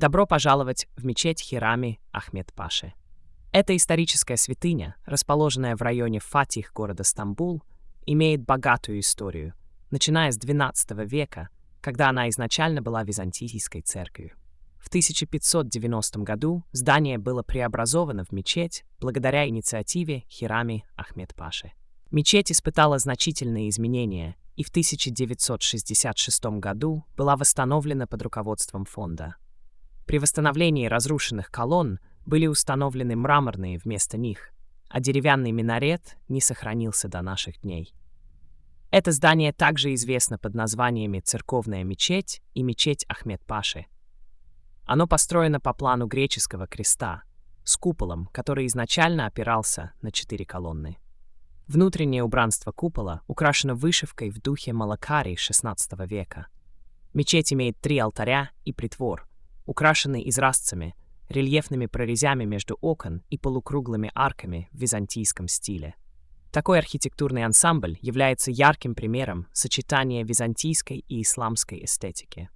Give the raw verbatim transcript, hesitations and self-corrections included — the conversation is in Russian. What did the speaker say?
Добро пожаловать в мечеть Хирами Ахмед-Паши. Эта историческая святыня, расположенная в районе Фатих города Стамбул, имеет богатую историю, начиная с двенадцатого века, когда она изначально была византийской церковью. В тысяча пятьсот девяностом году здание было преобразовано в мечеть благодаря инициативе Хирами Ахмед-Паши. Мечеть испытала значительные изменения и в тысяча девятьсот шестьдесят шестом году была восстановлена под руководством фонда. При восстановлении разрушенных колонн были установлены мраморные вместо них, а деревянный минарет не сохранился до наших дней. Это здание также известно под названиями Церковная мечеть и Мечеть Ахмед-Паши. Оно построено по плану греческого креста, с куполом, который изначально опирался на четыре колонны. Внутреннее убранство купола украшено вышивкой в духе Малакари шестнадцатого века. Мечеть имеет три алтаря и притвор, украшенный изразцами, рельефными прорезями между окон и полукруглыми арками в византийском стиле. Такой архитектурный ансамбль является ярким примером сочетания византийской и исламской эстетики.